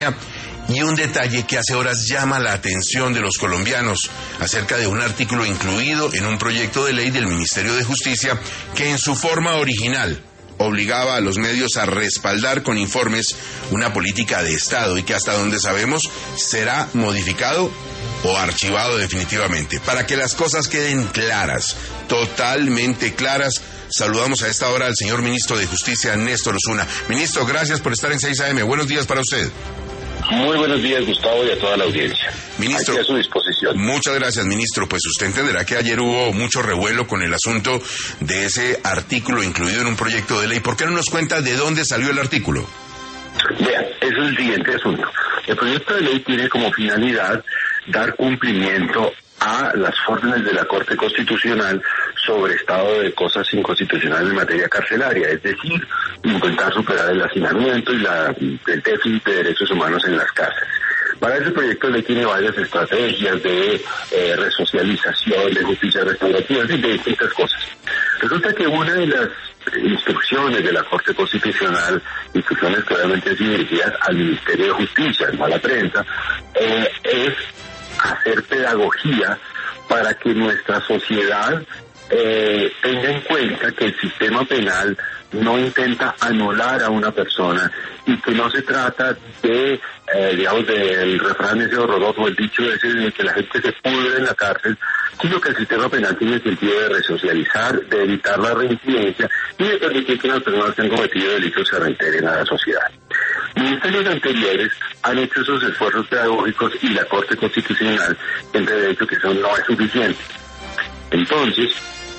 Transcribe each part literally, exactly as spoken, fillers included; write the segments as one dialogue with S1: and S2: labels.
S1: Y un detalle que hace horas llama la atención de los colombianos acerca de un artículo incluido en un proyecto de ley del Ministerio de Justicia que en su forma original obligaba a los medios a respaldar con informes una política de Estado y que hasta donde sabemos será modificado o archivado definitivamente. Para que las cosas queden claras, totalmente claras, saludamos a esta hora al señor Ministro de Justicia, Néstor Osuna. Ministro, gracias por estar en seis A M. Buenos días para usted.
S2: Muy buenos días, Gustavo, y a toda la audiencia.
S1: Ministro,
S2: aquí a su disposición.
S1: Muchas gracias, ministro. Pues usted entenderá que ayer hubo mucho revuelo con el asunto de ese artículo incluido en un proyecto de ley. ¿Por qué no nos cuenta de dónde salió el artículo?
S2: Vean, eso es el siguiente asunto. El proyecto de ley tiene como finalidad dar cumplimiento a las órdenes de la Corte Constitucional sobre estado de cosas inconstitucionales en materia carcelaria, es decir, intentar superar el hacinamiento y la, el déficit de derechos humanos en las cárceles. Para ese proyecto de ley tiene varias estrategias de eh, resocialización, de justicia restaurativa, de distintas cosas. Resulta que una de las instrucciones de la Corte Constitucional, instrucciones que obviamente han sido dirigidas al Ministerio de Justicia, no a la prensa, eh, es hacer pedagogía para que nuestra sociedad eh, tenga en cuenta que el sistema penal no intenta anular a una persona y que no se trata de, eh, digamos, del refrán ese horroroso, el dicho ese de que la gente se pudre en la cárcel, sino que el sistema penal tiene el sentido de resocializar, de evitar la reincidencia y de permitir que las personas que han cometido delitos se reintegren a la sociedad. Ministerios anteriores han hecho esos esfuerzos pedagógicos y la Corte Constitucional siempre ha dicho que eso no es suficiente. Entonces,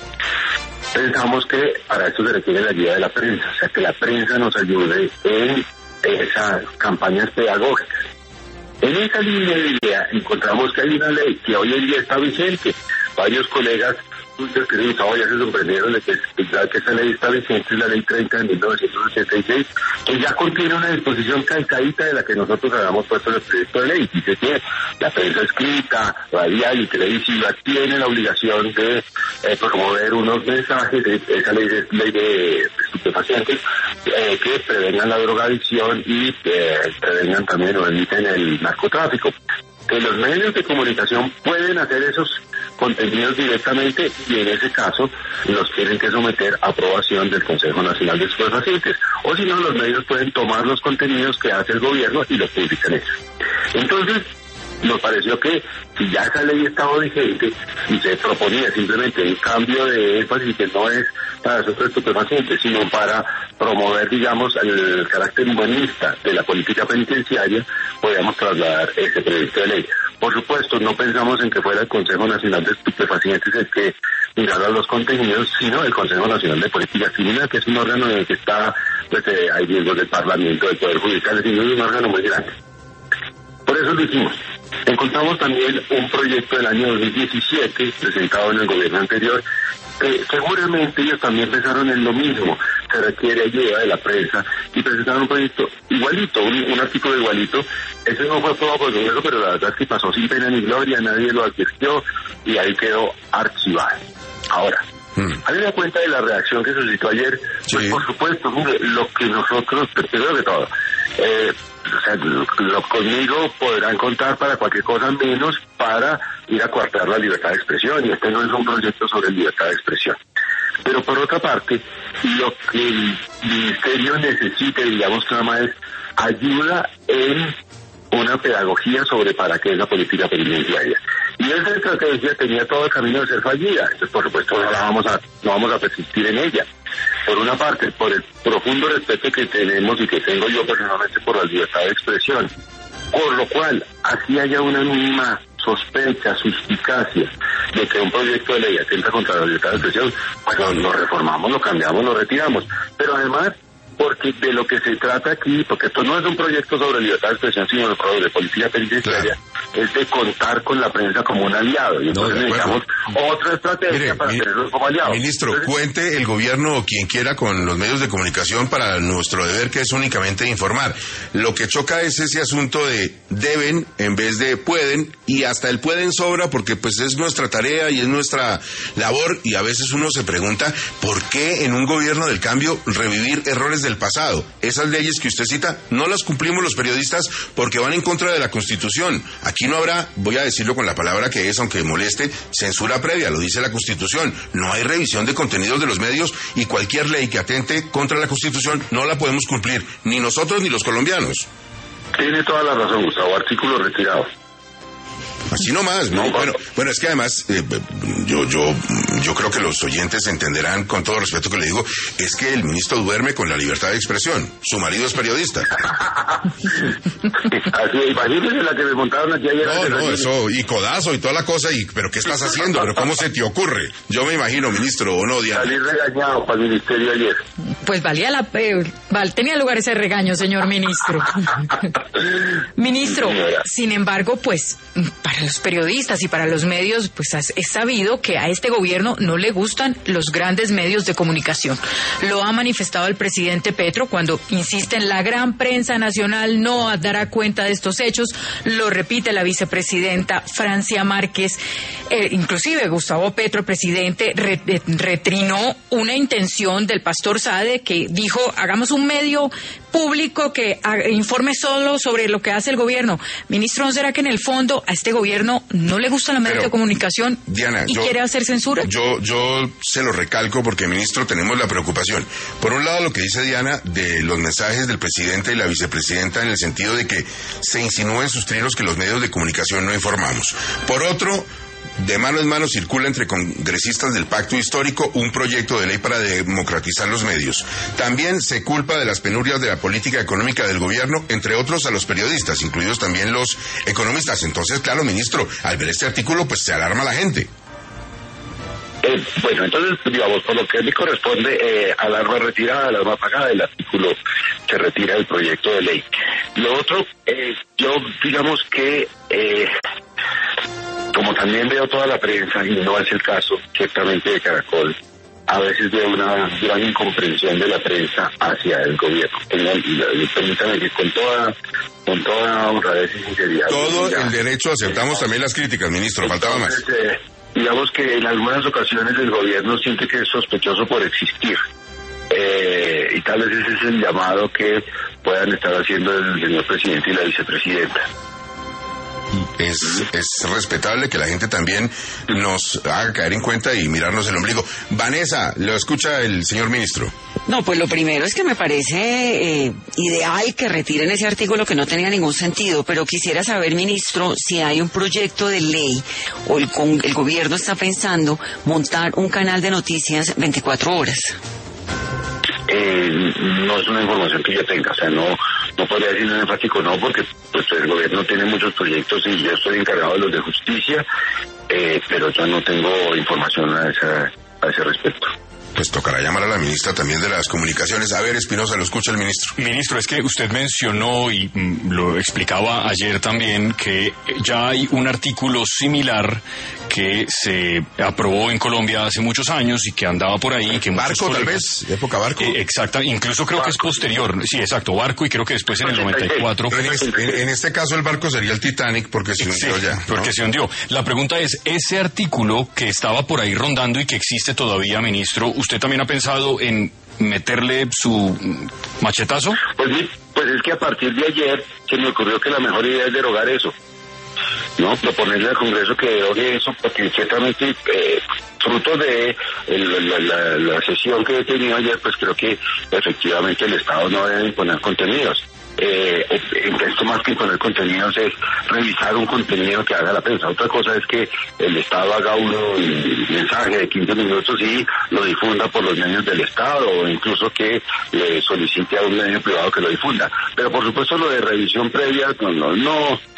S2: pensamos que para esto se requiere la ayuda de la prensa, o sea, que la prensa nos ayude en esas campañas pedagógicas. En esa línea de idea encontramos que hay una ley que hoy en día está vigente. Varios colegas que se ya se sorprendieron de que, que esa ley está vigente, es la ley treinta de mil novecientos ochenta y seis, que ya contiene una disposición calcadita de la que nosotros habíamos puesto en el proyecto de ley. Dice que la prensa escrita, radial y televisiva tiene la obligación de eh, promover unos mensajes, de, esa ley es ley de estupefacientes, eh, que prevengan la drogadicción y eh, prevengan también o eviten el narcotráfico. Que los medios de comunicación pueden hacer esos contenidos directamente y en ese caso los tienen que someter a aprobación del Consejo Nacional de Estupefacientes, o si no, los medios pueden tomar los contenidos que hace el gobierno y los publican ellos. Entonces, nos pareció que si ya esa ley estaba vigente y se proponía simplemente un cambio de énfasis que no es para nosotros estupefacientes, sino para promover, digamos, el carácter humanista de la política penitenciaria, podíamos trasladar ese proyecto de ley. Por supuesto, no pensamos en que fuera el Consejo Nacional de Estupefacientes el que mirara los contenidos, sino el Consejo Nacional de Política Criminal, que es un órgano en el que está, pues, eh, hay miembros del Parlamento, del Poder Judicial, es un órgano muy grande. Por eso lo hicimos. Encontramos también un proyecto del año dos mil diecisiete, presentado en el gobierno anterior, que seguramente ellos también pensaron en lo mismo. Se requiere ayuda de la prensa y presentaron un proyecto igualito, un, un artículo igualito. Ese no fue aprobado por el gobierno, pero la verdad es que pasó sin pena ni gloria, nadie lo advirtió y ahí quedó archivado. Ahora, Hmm. Habida cuenta de la reacción que suscitó ayer, sí. Pues por supuesto, mire, lo que nosotros, primero que todo, eh, o sea, lo, lo conmigo podrán contar para cualquier cosa menos para ir a coartar la libertad de expresión, y este no es un proyecto sobre libertad de expresión. Pero por otra parte, lo que el ministerio necesita, digamos que nada más es ayuda en una pedagogía sobre para qué es la política penitenciaria. Y esa estrategia tenía todo el camino de ser fallida. Entonces, por supuesto, no la vamos a, no vamos a persistir en ella. Por una parte, por el profundo respeto que tenemos y que tengo yo personalmente por la libertad de expresión. Por lo cual, así haya una mínima sospecha, suspicacia de que un proyecto de ley atenta contra la libertad de expresión, pues lo, lo reformamos, lo cambiamos, lo retiramos. Pero además, porque de lo que se trata aquí, porque esto no es un proyecto sobre libertad de expresión, sino sobre política penitenciaria, claro. es de contar con la prensa como un aliado. Y entonces no, necesitamos otra estrategia Mire, para mi, tenerlos como aliados.
S1: Ministro, entonces, cuente el gobierno o quien quiera con los medios de comunicación para nuestro deber, que es únicamente informar. Lo que choca es ese asunto de deben en vez de pueden, y hasta el pueden sobra porque pues es nuestra tarea y es nuestra labor, y a veces uno se pregunta ¿por qué en un gobierno del cambio revivir errores del pasado? Esas leyes que usted cita no las cumplimos los periodistas porque van en contra de la Constitución. Aquí no habrá, voy a decirlo con la palabra que es, aunque moleste, censura previa, lo dice la Constitución. No hay revisión de contenidos de los medios, y cualquier ley que atente contra la Constitución no la podemos cumplir, ni nosotros ni los colombianos.
S2: Tiene toda la razón, Gustavo, artículo retirado.
S1: Así nomás, ¿no? Bueno, bueno, es que además, eh, yo, yo, yo creo que los oyentes entenderán, con todo respeto que le digo, es que el ministro duerme con la libertad de expresión. Su marido es periodista.
S2: Así, imagínese la que me montaron aquí ayer.
S1: No, no, eso, y codazo y toda la tenía y, pero ¿qué estás haciendo? ¿Pero cómo se te ocurre? Yo me imagino, ministro, ¿o no, Diana?
S2: Salí regañado para el ministerio ayer.
S3: Pues valía la pena, val, tenía lugar ese regaño, señor ministro. Ministro, sin embargo, pues, para los periodistas y para los medios, pues es sabido que a este gobierno no le gustan los grandes medios de comunicación. Lo ha manifestado el presidente Petro cuando insiste en la gran prensa nacional no dará cuenta de estos hechos. Lo repite la vicepresidenta Francia Márquez. Eh, inclusive Gustavo Petro, presidente, re, eh, retrinó una intención del pastor Saade que dijo, hagamos un medio público que a, informe solo sobre lo que hace el gobierno. Ministro, ¿no será que en el fondo a este gobierno no le gusta la medios de comunicación
S1: Diana,
S3: y
S1: yo,
S3: quiere hacer censura?
S1: Yo, yo se lo recalco porque, ministro, tenemos la preocupación. Por un lado, lo que dice Diana de los mensajes del presidente y la vicepresidenta en el sentido de que se insinúa en sus trinos que los medios de comunicación no informamos. Por otro, de mano en mano circula entre congresistas del Pacto Histórico un proyecto de ley para democratizar los medios. También se culpa de las penurias de la política económica del gobierno, entre otros a los periodistas, incluidos también los economistas. Entonces, claro, ministro, al ver este artículo, pues se alarma la gente.
S2: Eh, bueno, entonces, digamos, por lo que me corresponde, eh, alarma retirada, alarma apagada, el artículo se retira del proyecto de ley. Lo otro, eh, yo digamos que... Eh, Como también veo toda la prensa, y no es el caso ciertamente de Caracol, a veces veo una gran incomprensión de la prensa hacia el gobierno. Permítanme que con toda, con toda honradez y sinceridad...
S1: Todo el derecho, aceptamos también las críticas, ministro, faltaba más.
S2: Eh, digamos que en algunas ocasiones el gobierno siente que es sospechoso por existir. Eh, y tal vez ese es el llamado que puedan estar haciendo el señor presidente y la vicepresidenta.
S1: Es, es respetable que la gente también nos haga caer en cuenta y mirarnos el ombligo. Vanessa, lo escucha el señor ministro.
S4: No, pues lo primero es que me parece eh, ideal que retiren ese artículo que no tenía ningún sentido, pero quisiera saber, ministro, si hay un proyecto de ley o el, con, el gobierno está pensando montar un canal de noticias veinticuatro horas.
S2: Eh, no es una información que yo tenga, o sea, no no podría decir en enfático no, porque pues el gobierno tiene muchos proyectos y yo estoy encargado de los de justicia, eh, pero yo no tengo información a, esa, a ese respecto.
S1: Pues tocará llamar a la ministra también de las comunicaciones. A ver, Espinosa, lo escucha el ministro.
S5: Ministro, es que usted mencionó y mm, lo explicaba ayer también que ya hay un artículo similar que se aprobó en Colombia hace muchos años y que andaba por ahí. Que
S1: Barco,
S5: colegas,
S1: tal vez, época Barco.
S5: Eh, exacta, incluso creo Barco. que es posterior. Sí, exacto, Barco, y creo que después en el noventa y cuatro.
S1: En este, en este caso el barco sería el Titanic porque se hundió
S5: sí,
S1: ya, ¿no?
S5: Porque se hundió. La pregunta es, ese artículo que estaba por ahí rondando y que existe todavía, ministro, ¿usted también ha pensado en meterle su machetazo?
S2: Pues, pues es que a partir de ayer se me ocurrió que la mejor idea es derogar eso. No, proponerle al Congreso que derogue eso, porque ciertamente, eh, fruto de el, la, la, la sesión que he tenido ayer, pues creo que efectivamente el Estado no debe imponer contenidos. Eh, esto más que imponer contenidos es revisar un contenido que haga la prensa. Otra cosa es que el Estado haga un mensaje de quince minutos y lo difunda por los medios del Estado, o incluso que le solicite a un medio privado que lo difunda. Pero por supuesto lo de revisión previa, no, no, no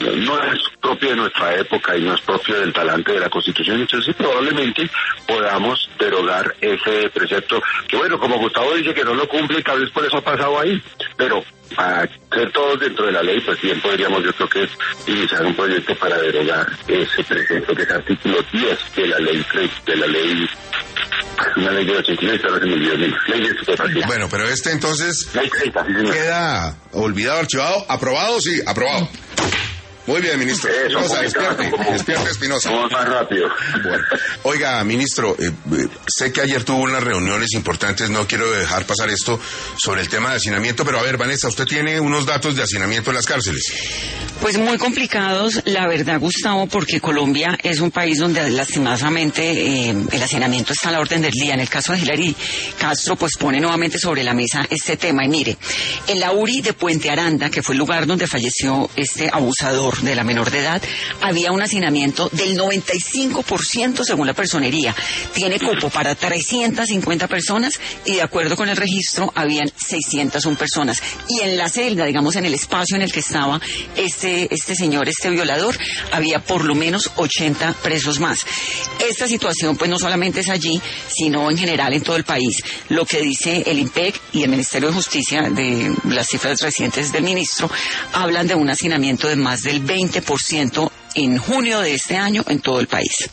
S2: no es propio de nuestra época y no es propio del talante de la Constitución, entonces probablemente podamos derogar ese precepto, que bueno, como Gustavo dice que no lo cumple, tal vez por eso ha pasado ahí, pero para ser todos dentro de la ley, pues bien podríamos, yo creo que iniciar un proyecto para derogar ese precepto, que es artículo diez de la ley, de la ley, una ley de ochenta y nueve, ahora se me olvidó, ley de estupefacientes.
S1: Bueno, pero este entonces
S2: ley treinta, sí,
S1: queda olvidado, archivado, aprobado, sí, aprobado. Muy bien, ministro.
S2: Eso,
S1: Espinosa, despierte,
S2: como,
S1: despierte, Espinosa.
S2: Vamos más rápido.
S1: Bueno. Oiga, ministro, eh, eh, sé que ayer tuvo unas reuniones importantes, no quiero dejar pasar esto sobre el tema de hacinamiento, pero a ver, Vanessa, usted tiene unos datos de hacinamiento en las cárceles.
S4: Pues muy complicados, la verdad, Gustavo, porque Colombia es un país donde lastimosamente eh, el hacinamiento está a la orden del día. En el caso de Hilary Castro, pues pone nuevamente sobre la mesa este tema. Y mire, en la U R I de Puente Aranda, que fue el lugar donde falleció este abusador de la menor de edad, había un hacinamiento del noventa y cinco por ciento según la personería. Tiene cupo para trescientas cincuenta personas y de acuerdo con el registro habían seiscientas una personas. Y en la celda, digamos en el espacio en el que estaba este, este señor, este violador, había por lo menos ochenta presos más. Esta situación pues no solamente es allí, sino en general en todo el país. Lo que dice el IMPEC y el Ministerio de Justicia, de las cifras recientes del ministro, hablan de un hacinamiento de más del veinte por ciento en junio de este año en todo el país.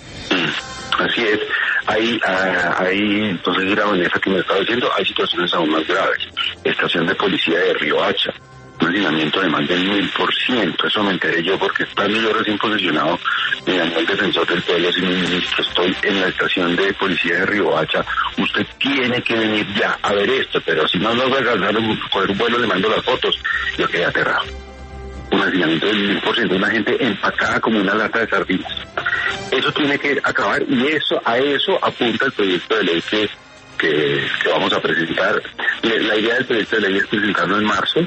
S2: Así es. Hay, hay entonces, la Vanessa que me estaba diciendo, hay situaciones aún más graves. Estación de policía de Riohacha, un hacinamiento de más del mil por ciento. Eso me enteré yo porque estando yo recién posesionado, me llamó el defensor del pueblo y me ministro, estoy en la estación de policía de Riohacha, usted tiene que venir ya a ver esto, pero si no nos va a alcanzar a coger un vuelo, le mando las fotos. Yo quedé aterrado. Un hacinamiento del mil por ciento, una gente empacada como una lata de sardinas. Eso tiene que acabar y eso a eso apunta el proyecto de ley que, que, que vamos a presentar. La idea del proyecto de ley es presentarlo en marzo,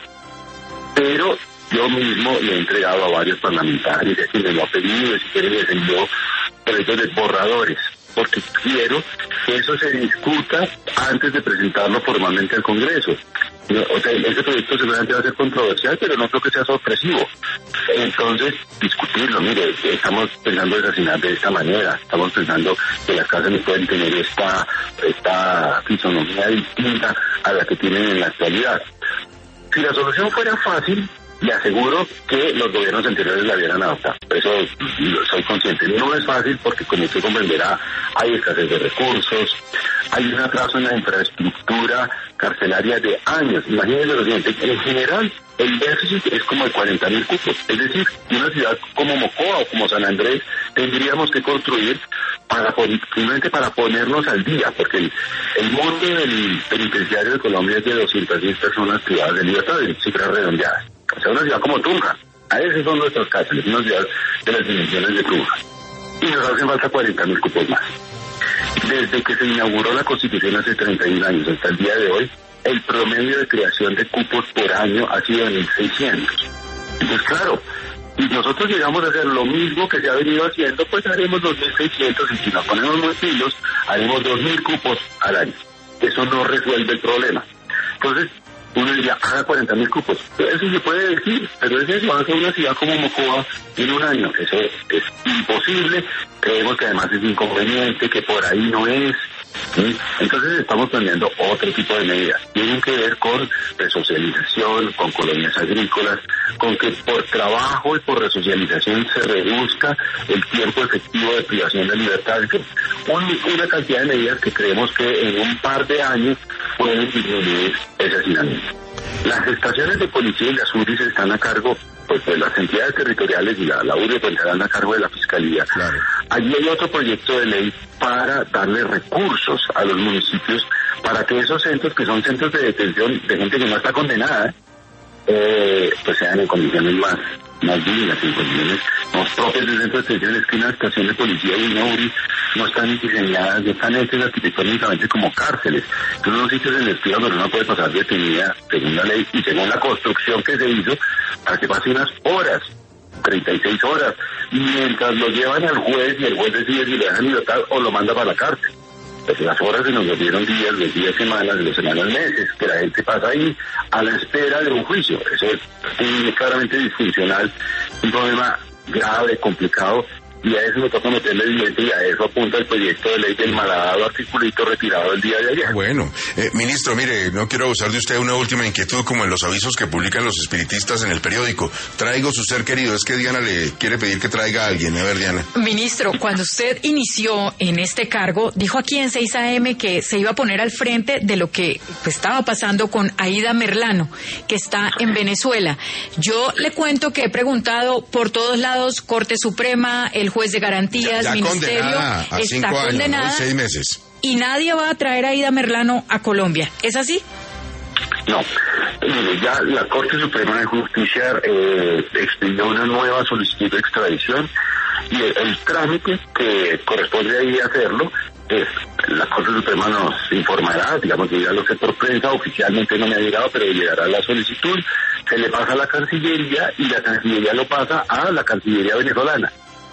S2: pero yo mismo le he entregado a varios parlamentarios, a quienes lo ha pedido, si quieren les envío proyectos de borradores, porque quiero que eso se discuta antes de presentarlo formalmente al Congreso. O sea, ese proyecto seguramente va a ser controversial, pero no creo que sea sorpresivo. Entonces, discutirlo, mire, estamos pensando en asesinar de esta manera, estamos pensando que las casas no pueden tener esta, esta fisonomía distinta a la que tienen en la actualidad. Si la solución fuera fácil, le aseguro que los gobiernos anteriores la hubieran adoptado. Por eso soy consciente. No es fácil porque, como usted comprenderá, hay escasez de recursos, hay un atraso en la infraestructura carcelaria de años. Imagínense lo siguiente, en general el déficit es como de cuarenta mil cupos. Es decir, una ciudad como Mocoa o como San Andrés tendríamos que construir para simplemente para ponernos al día, porque el, el monte del penitenciario de Colombia es de doscientas mil personas privadas de libertad, de cifras redondeadas. O sea, una ciudad como Tunja. A esas son nuestras cárceles, una ciudad de las dimensiones de Tunja. Y nos hacen falta cuarenta mil cupos más. Desde que se inauguró la Constitución hace treinta y un años hasta el día de hoy, el promedio de creación de cupos por año ha sido de mil seiscientos. Entonces, claro, si nosotros llegamos a hacer lo mismo que se ha venido haciendo, pues haremos dos mil seiscientos y si nos ponemos muy pilos, haremos dos mil cupos al año. Eso no resuelve el problema. Entonces, uno diría, haga cuarenta mil cupos. Eso se puede decir, pero es eso, hace una ciudad como Mocoa en un año. Eso es imposible. Creemos que además es inconveniente, que por ahí no es. ¿Sí? Entonces estamos planeando otro tipo de medidas. Tienen que ver con resocialización, con colonias agrícolas, con que por trabajo y por resocialización se reduzca el tiempo efectivo de privación de libertad. Un, una cantidad de medidas que creemos que en un par de años pueden disminuir ese hacinamiento. Las estaciones de policía y las U R I están a cargo pues de las entidades territoriales y la, la U R I pues, estarán a cargo de la Fiscalía. Claro. Allí hay otro proyecto de ley para darle recursos a los municipios para que esos centros, que son centros de detención de gente que no está condenada, eh, pues sean en condiciones más, más dignas, en condiciones más propias de centros de detención. Es que una estación de policía y una U R I no están diseñadas, no están hechas arquitectónicamente como cárceles. Son unos sitios en el que pero no puede pasar detenida según la ley y según la construcción que se hizo para que pase unas horas, treinta y seis horas, mientras lo llevan al juez y el juez decide si le dejan libertad o lo manda para la cárcel. Pues las horas se nos volvieron días, los días semanas, los semanas meses, que la gente pasa ahí a la espera de un juicio. Eso es claramente disfuncional un problema grave, complicado, y a eso me toca meterle el diente y a eso apunta el proyecto de ley del malhadado articulito retirado el día de ayer.
S1: Bueno, eh, ministro, mire, no quiero abusar de usted, una última inquietud como en los avisos que publican los espiritistas en el periódico. Traigo su ser querido, es que Diana le quiere pedir que traiga a alguien, a ver, Diana.
S3: Ministro, cuando usted inició en este cargo, dijo aquí en seis A M que se iba a poner al frente de lo que pues, estaba pasando con Aida Merlano, que está en Venezuela. Yo le cuento que he preguntado por todos lados, Corte Suprema, el juez de garantías,
S1: ya, ya
S3: ministerio,
S1: a
S3: está
S1: cinco años,
S3: condenada,
S1: ¿no? Seis meses.
S3: Y nadie va a traer a Aida Merlano a Colombia. ¿Es así?
S2: No, mire, ya la Corte Suprema de Justicia eh, expidió una nueva solicitud de extradición y el, el trámite que corresponde ahí hacerlo es, la Corte Suprema nos informará, digamos que ya lo sé por prensa, oficialmente no me ha llegado, pero llegará la solicitud, se le pasa a la Cancillería y la Cancillería lo pasa a la Cancillería venezolana.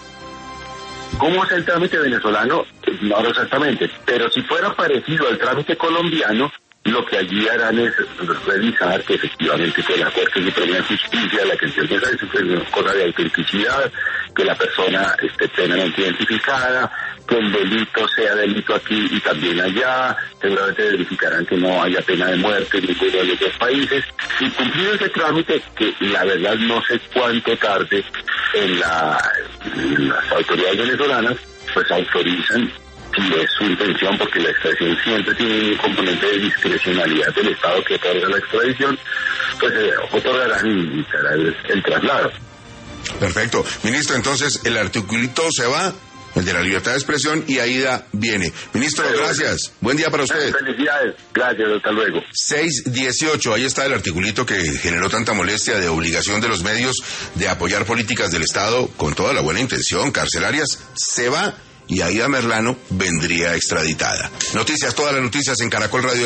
S2: ¿Cómo es el trámite venezolano? No lo exactamente, pero si fuera parecido al trámite colombiano, lo que allí harán es revisar que efectivamente fue la Corte Suprema de Justicia la que entiende esa es cosa de autenticidad, que la persona esté plenamente identificada, que el delito sea delito aquí y también allá, seguramente verificarán que no haya pena de muerte en ninguno de los dos países, y cumplido ese trámite, que la verdad no sé cuánto tarde en, la, en las autoridades venezolanas, pues autorizan, si es su intención, porque la extradición siempre tiene un componente de discrecionalidad del Estado que otorga la extradición, pues eh, otorgarán y será el, el traslado.
S1: Perfecto. Ministro, entonces el articulito se va, el de la libertad de expresión, y Aida viene. Ministro, Pero, gracias. Buen día para usted.
S2: Felicidades. Gracias, hasta luego.
S1: seis dieciocho, ahí está el articulito que generó tanta molestia de obligación de los medios de apoyar políticas del Estado con toda la buena intención, carcelarias, se va y Aida Merlano vendría extraditada. Noticias, todas las noticias en Caracol Radio.